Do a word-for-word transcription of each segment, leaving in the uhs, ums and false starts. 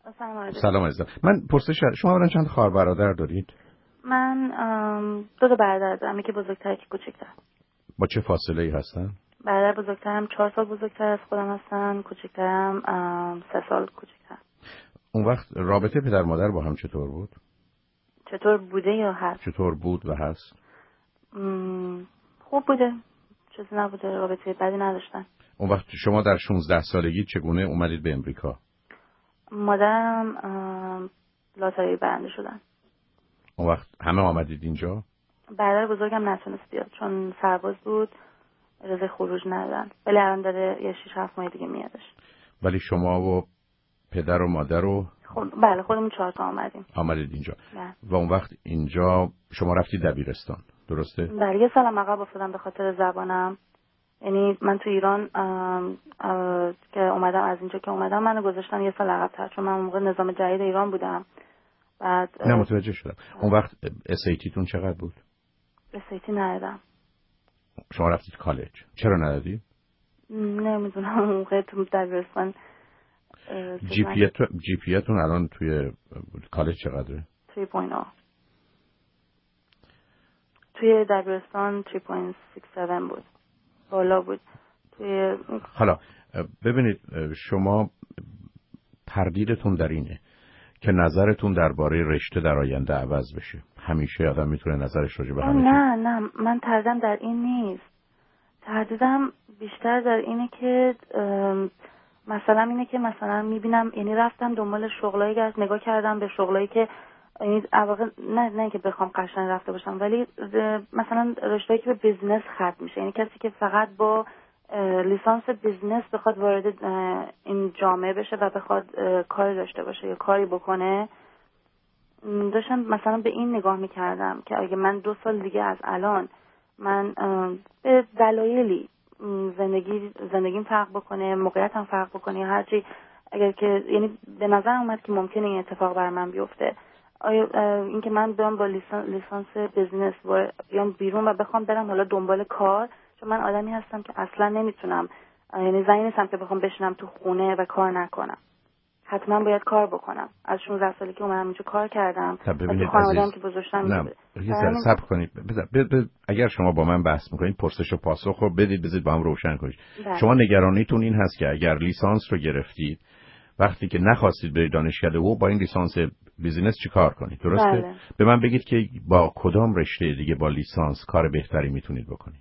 سلام عزیزم. من پرسش شما الان چند خواهر برادر دارید؟ من دو تا برادر دارم، یکی بزرگتر یکی کوچکتر. با چه فاصله ای هستن؟ برادر بزرگترم چهار سال بزرگتر از خودم هستن، کوچکترم سه سال کوچکتر. اون وقت رابطه پدر مادر با هم چطور بود؟ چطور بوده یا هست؟ چطور بود و هست؟ خوب بوده، چیزی نبوده، رابطه بدی نداشتن. اون وقت شما در شانزده سالگی چگونه اومدید به امریکا؟ مادرم لاتاری برنده شدن. اون وقت همه آمدید اینجا؟ برادر بزرگم نتونست بیاد چون سرباز بود، اجازه خروج ندادن، ولی الان داره یه شیش هفت ماه دیگه میادش. ولی شما و پدر و مادر رو خود... بله خودمون چهار تا آمدیم. آمدید اینجا. بله. و اون وقت اینجا شما رفتید دبیرستان، درسته؟ بله، یه سالم عقب افتادم به خاطر زبانم. یعنی من تو ایران ام ام که اومدم، از اینجا که اومدم منو گذاشتن یه سال عقب‌تر چون من اون موقع نظام جدید ایران بودم. بعد نه متوجه شدم. اون وقت اس ای تی تون چقدر بود؟ اس ای تی ندادم. شما رفتید کالج. چرا ندادی؟ نمیدونم اون موقع تو دبیرستان جی پی جی پی تون الان توی کالج چقدره؟ سه و نیم. توی دبیرستان سه و شصت و هفت بود. بالا بود. توی حالا ببینید شما تردیدتون در اینه که نظرتون درباره رشته در آینده عوض بشه. همیشه آدم میتونه نظرش راجع به همه چیز. نه نه من تردیدم در این نیست. تردیدم بیشتر در اینه که مثلا اینه که مثلا میبینم، یعنی رفتم دنبال شغلایی که نگاه کردم به شغلایی که یعنی واقعا نه نه که بخوام قشنگ رفته باشم، ولی مثلا رشته‌ای که به بیزنس ختم میشه، یعنی کسی که فقط با لیسانس بیزنس بخواد وارد این جامعه بشه و بخواد کاری داشته باشه یا کاری بکنه. داشتم مثلا به این نگاه میکردم که اگه من دو سال دیگه از الان من به دلایلی زندگی زندگیم فرق بکنه، موقعیتم فرق بکنه یا هرچی، اگر که یعنی به نظر اومد که ممکنه این اتفاق برای من بیفته، آیا اینکه من برم با لیسانس لیسانس بیزنس بیام بیرون و بخوام برم حالا دنبال کار، چون من آدمی هستم که اصلا نمیتونم، یعنی زنی نیستم که بخوام بشینم تو خونه و کار نکنم. حتما باید کار بکنم. از شانزده سالگی که اومدم اینجا کار کردم و تو خانواده‌ام که بزرگشدم. نه یه ذره صبر کنید. بذار اگر شما با من بحث میکنید پرسش و پاسخ رو بدید، بذارید با هم روشن کنید. شما نگرانیتون این هست که اگر لیسانس رو گرفتید وقتی که نخواستید برید دانشکده و با این لیسانس بیزینس چیکار کنید، درسته؟ بله. به من بگید که با کدام رشته دیگه با لیسانس کار بهتری میتونید بکنید.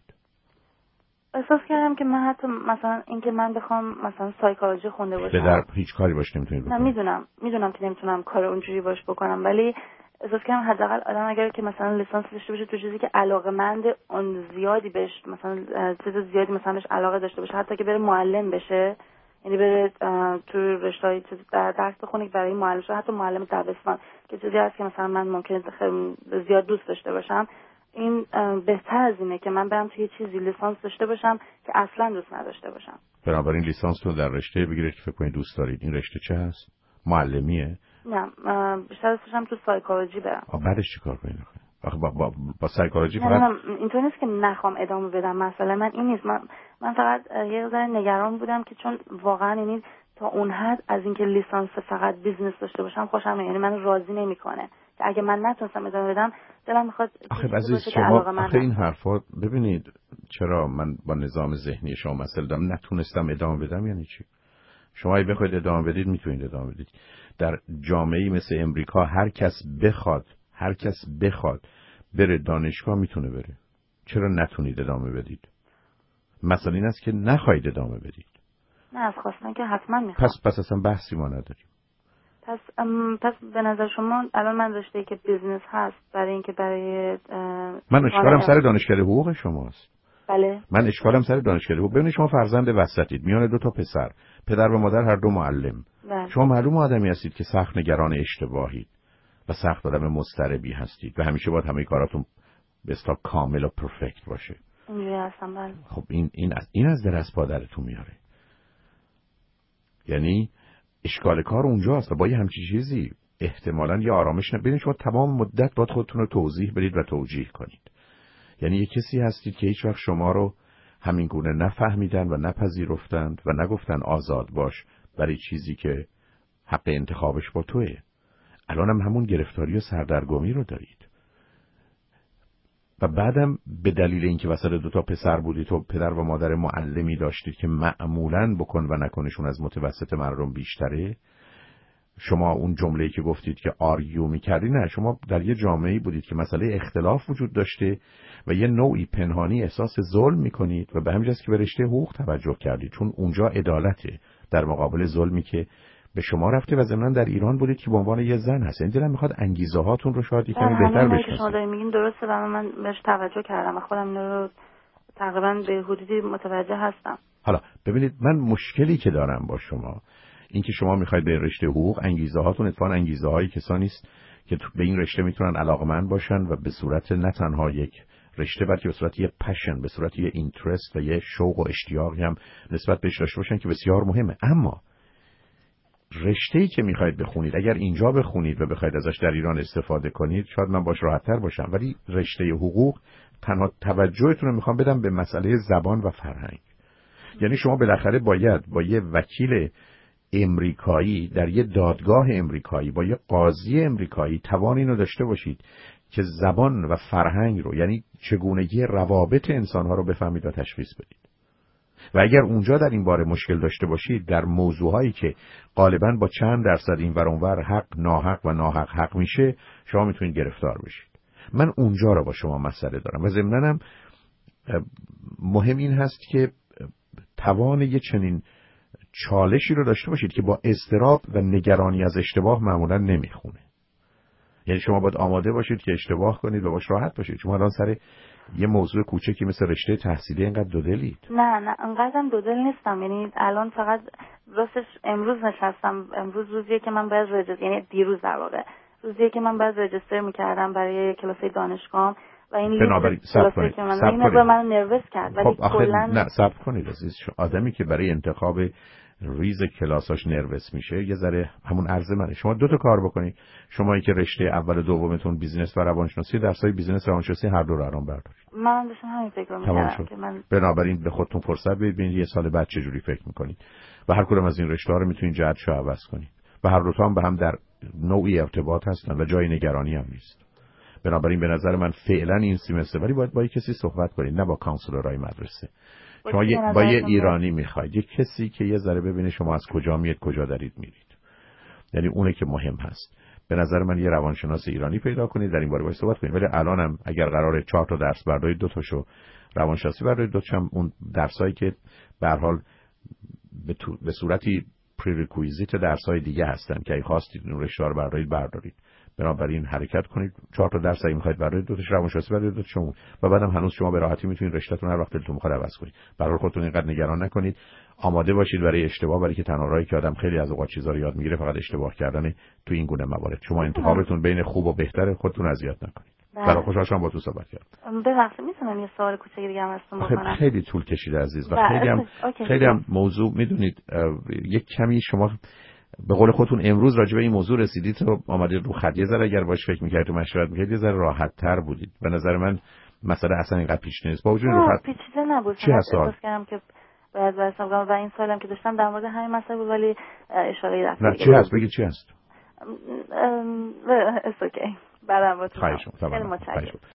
احساس کردم که من حتی مثلا اینکه من بخوام مثلا سایکولوژی خونده باشم، به در هیچ کاری باش نمیتونید بکنید. نه میدونم میدونم که نمیتونم کار اونجوری باش بکنم، ولی احساس کردم حداقل آدم اگر که مثلا لیسانس داشته باشه تو چیزی که علاقه‌مند اون زیادی بهش، مثلا چیز زیادی مثلا بهش علاقه داشته باشه، حتی که بره معلم بشه، یعنی بره تو رشته‌های چیز درس بخونه برای معلم شه، حتی معلم دبستان که چیزی هست که مثلا من ممکنه زیاد دوست داشته باشم، این بهتر از اینه که من برم توی چیزی لیسانس داشته باشم که اصلا دوست نداشته باشم. بنابراین لیسانس رو در رشته بگیرید که فکر کنید دوست دارید. این رشته چه هست؟ معلمیه؟ نه بیشتر دوست داشتم تو سایکولوژی برم. بعدش چیکار کنید؟ آخه با با, با سایکولوژی فقط نه اینطور نیست که نخوام ادامه بدم، مثلا من این نیست، من من فقط یه ذره نگران بودم که چون واقعا یعنی تا اون حد از اینکه لیسانس فقط بیزنس داشته باشم خوشم نمیاد، یعنی من راضی نمیکنه که اگه من نتونستم ادامه بدم دلم میخواد. آخه عزیز شما آخه این حرفا ببینید، چرا من با نظام ذهنی شما مسئله دارم، نتونستم ادامه بدم یعنی چی؟ شما اگه بخواید ادامه بدید میتونید ادامه بدید. در جامعه‌ای مثل امریکا هر کس بخواد هر کس بخواد بره دانشگاه میتونه بره. چرا نتونید ادامه بدید؟ مثلا این است که نخواهید ادامه بدید. نه از خواستن که حتما میخوام. پس پس اصلا بحثی ما نداریم. پس پس به نظر شما الان من رشته‌ای که بیزنس هست برای اینکه برای من اشکالم سر دانشکده حقوق شماست. بله. من اشکالم سر دانشکده حقوق. ببینید شما فرزند وسطید، میان دو تا پسر، پدر و مادر هر دو معلم. بله. شما معلوم آدمی هستید که سخت نگران اشتباهید و سخت آدم مضطربی هستید و همیشه باید همه کاراتون به اصطلاح کامل و پرفکت باشه. اینجوری هستم. بله. خب این این از این از در از پادرتون میاره. یعنی اشکال کار اونجاست و با یه همچین چیزی احتمالاً یه آرامش نبینید. شما تمام مدت باید خودتون رو توضیح بدید و توجیه کنید. یعنی یه کسی هستید که هیچ وقت شما رو همین گونه نفهمیدن و نپذیرفتند و نگفتن آزاد باش برای چیزی که حق انتخابش با توه. الان هم همون گرفتاری و سردرگمی رو دارید. و بعدم به دلیل اینکه وسط دو تا پسر بودید و پدر و مادر معلمی داشتید که معمولاً بکن و نکنشون از متوسط مردم بیشتره، شما اون جمله‌ای که گفتید که آریو می‌کردی، نه، شما در یه جامعه‌ای بودید که مسئله اختلاف وجود داشته و یه نوعی پنهانی احساس ظلم می‌کنید و به همین جاست که به رشته حقوق توجه کردید، چون اونجا عدالته در مقابل ظلمی که به شما رفته و ضمناً در ایران بودید که به عنوان یه زن هست. این دلم می‌خواد انگیزه هاتون رو شاید یکمی بهتر بشناسید. شما دارین میگین درسته و من بهش توجه کردم و خودم اینو رو تقریباً به حدودی متوجه هستم. حالا ببینید، من مشکلی که دارم با شما اینکه شما میخواید به رشته حقوق، انگیزه هاتون اتفاقا انگیزه های کسانی است که به این رشته میتونن علاقمند باشن و به صورت نه تنها یک رشته بلکه به صورت یه پشن، به صورت یه اینترست و یه شوق و اشتیاقی هم نسبت بهش داشته باشن که بسیار مهمه. اما رشته‌ای که میخواید بخونید، اگر اینجا بخونید و بخواید ازش در ایران استفاده کنید، شاید من باش راحت‌تر باشم، ولی رشته حقوق تنها توجهتون رو میخوام بدم به مسئله زبان و فرهنگ. یعنی شما بالاخره باید با یه وکیل امریکایی در یه دادگاه امریکایی با یه قاضی امریکایی توان اینو داشته باشید که زبان و فرهنگ رو، یعنی چگونگی روابط انسان‌ها رو بفهمید و تشخیص بدید. و اگر اونجا در این باره مشکل داشته باشید در موضوعایی که غالباً با چند درصد این ور اونور حق ناحق و ناحق حق میشه، شما میتونید گرفتار بشید. من اونجا رو با شما مسئله دارم و ضمناً هم مهم این هست که توان یه چنین چالشی رو داشته باشید که با اضطراب و نگرانی از اشتباه معمولا نمیخونه. یعنی شما باید آماده باشید که اشتباه کنید و باش راحت باشید. شما الان سر یه موضوع کوچکی مثل رشته تحصیلی اینقدر دودلید؟ نه نه انقدرم دودل نیستم. یعنی الان فقط راستش امروز نشستم، امروز روزیه که من باید رجستر، یعنی دیروز در واقع روزیه که من باید رجستر میکردم برای کلاس دانشگاه و این بنابراین صبر کنید، که من این مقدار من نروس کرد. ولی خب کلا نه صبر کنید عزیز، آدمی که برای انتخاب ریز کلاساش نروس میشه یه ذره همون عرض منه. شما دو تا کار بکنید. شمایی که رشته اول و دومتون بیزینس و روانشناسی، درسای بیزینس و روانشناسی هر دو رو الان بردارید. من داشتم همین فکر می‌کردم که من بنابراین به خودتون فرصت بدید ببینید یه سال بعد چه جوری فکر می‌کنید و هر کدوم از این رشته‌ها رو میتونید جهتشو عوض کنید و هر دو تا هم به هم در نوعی ارتباط هستن و جای نگرانی هم نیست. بنابراین به نظر من فعلا این سیمستر ولی باید با یک کسی صحبت کنید، نه با کانسلورای مدرسه. شما یه با یه ایرانی میخواید، یه کسی که یه ذره ببینه شما از کجا میاد کجا دارید میرید. یعنی اونه که مهم هست. به نظر من یه روانشناس ایرانی پیدا کنید در این باره باهاش صحبت کنید. ولی الانم اگر قراره چهار تا درس بردارید دو تاشو روانشناسی بردارید، دو تاشم اون درسایی که به هر حال به, تو... به صورتی پری‌ریکوئیزیت درسای دیگه هستن که اگه خواستید اون رشته رو بردارید بردارید. بنابراین حرکت کنید، چهار تا درس اگه می‌خواید بردارید دو تاش روانشناسی بردارید دو تاشون و بعدم هنوز شما به راحتی میتونید رشته‌تون هر وقت دلتون بخواد عوض کنید. برای خودتون اینقدر نگران نکنید. آماده باشید برای اشتباه، برای که تنها راهی که آدم خیلی از اوقات چیزا رو یاد میگیره فقط اشتباه کردن تو این گونه موارد. شما انتخابتون بین خوب و بهتره، خودتون اذیت نکنید. برای خوشحال شدم با تو صحبت کردم. ببخشید میتونم یه سوال کوچیک دیگه هم ازتون بکنم؟ خیلی طول کشیده عزیز و خیلی هم خیلی هم موضوع میدونید یک کمی شما به قول خودتون امروز راجع به این موضوع رسیدید و آمدید رو خط. یه ذره اگر باش فکر می‌کردید و مشورت می‌کردید یه ذره راحت‌تر بودید. به نظر من مسئله اصلا اینقدر پیچیده نیست. با وجود رو خط پیچیده نبود. چی هست احساس کردم که باید واسه و این سالم که داشتم در مورد همین مسئله بود ولی اشاره رفت. نه چی هست بگید چی هست؟ ام ام اس اوکی. بعدم با تو. خیلی متشکرم.